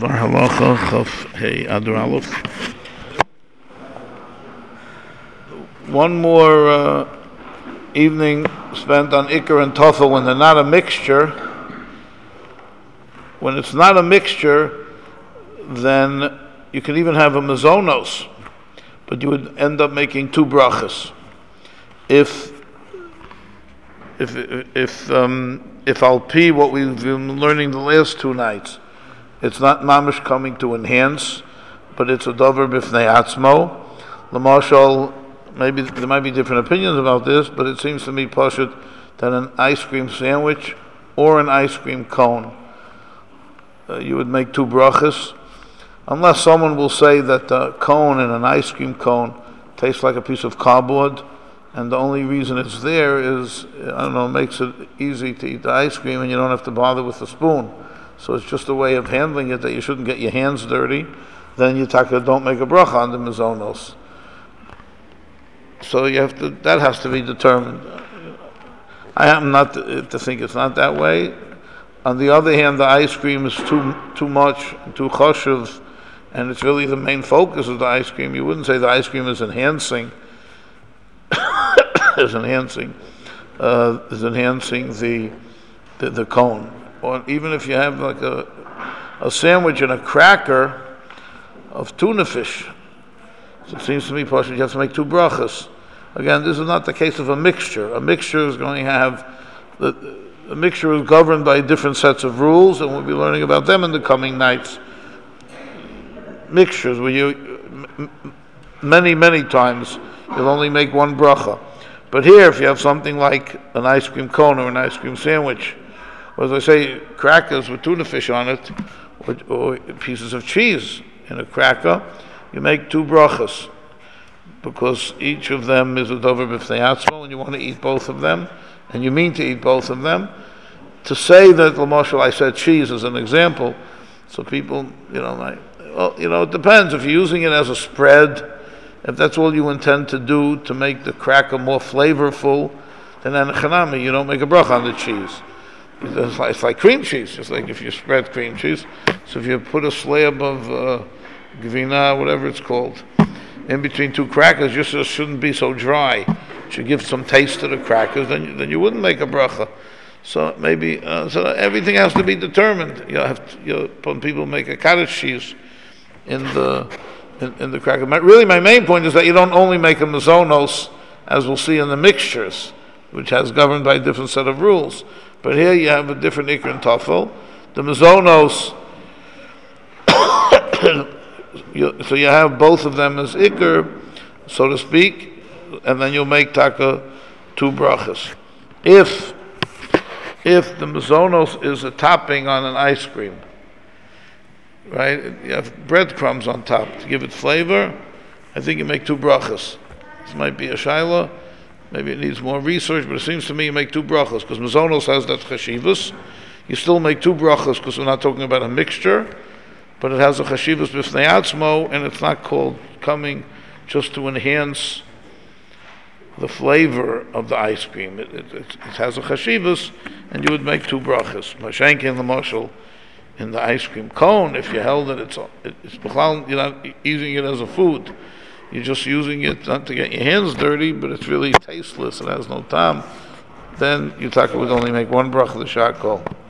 Dvar Halacha Chaf Hey Adar Aleph. One more evening spent on Iker and Tofel when they're not a mixture. When it's not a mixture, then you can even have a mazonos, but you would end up making two brachas. If I'll P what we've been learning the last two nights, it's not mamish coming to enhance, but it's a dover b'fnei atzmo. L'mashal, maybe there might be different opinions about this, but it seems to me pashut that an ice cream sandwich or an ice cream cone, you would make two brachas, unless someone will say that a cone and an ice cream cone tastes like a piece of cardboard, and the only reason it's there is, makes it easy to eat the ice cream and you don't have to bother with the spoon. So it's just a way of handling it that you shouldn't get your hands dirty. Then you don't make a bracha on the mazonos. So that has to be determined. I happen not to think it's not that way. On the other hand, the ice cream is too much, too choshev, and it's really the main focus of the ice cream. You wouldn't say the ice cream is enhancing. is enhancing the cone. Or even if you have like a sandwich and a cracker of tuna fish, so it seems to me partially you have to make two brachas. Again, this is not the case of a mixture. A mixture is going to have the mixture is governed by different sets of rules, and we'll be learning about them in the coming nights. Mixtures where you many times you'll only make one bracha. But here, if you have something like an ice cream cone or an ice cream sandwich, or as I say, crackers with tuna fish on it, or pieces of cheese in a cracker, you make two brachas, because each of them is a dover b'fnei atzmo, and you want to eat both of them, and you mean to eat both of them. To say that, l'mashal, I said cheese as an example, so people, it depends. If you're using it as a spread, if that's all you intend to do to make the cracker more flavorful, then anachanami, you don't make a bracha on the cheese. It's like cream cheese, just like if you spread cream cheese. So if you put a slab of gvina, whatever it's called, in between two crackers, just so it shouldn't be so dry, it should give some taste to the crackers, then you wouldn't make a bracha. So maybe so everything has to be determined. When people make a cottage cheese in the cracker. Really, my main point is that you don't only make a mazonos, as we'll see in the mixtures, which has governed by a different set of rules. But here you have a different ikr and tafel. The mazonos, so you have both of them as ikr, so to speak, and then you'll make taka two brachas. If the mazonos is a topping on an ice cream, right? You have breadcrumbs on top to give it flavor. I think you make two brachas. This might be a shaila. Maybe it needs more research, but it seems to me you make two brachas, because mazonos has that chashivus. You still make two brachas because we're not talking about a mixture, but it has a chashivus b'fnei atzmo, and it's not called coming just to enhance the flavor of the ice cream. It has a chashivus, and you would make two brachas. Mashenke and the mashal in the ice cream cone, if you held it, you're not using it as a food. You're just using it not to get your hands dirty, but it's really tasteless. It has no tam. Then you would only make one bracha the shakol.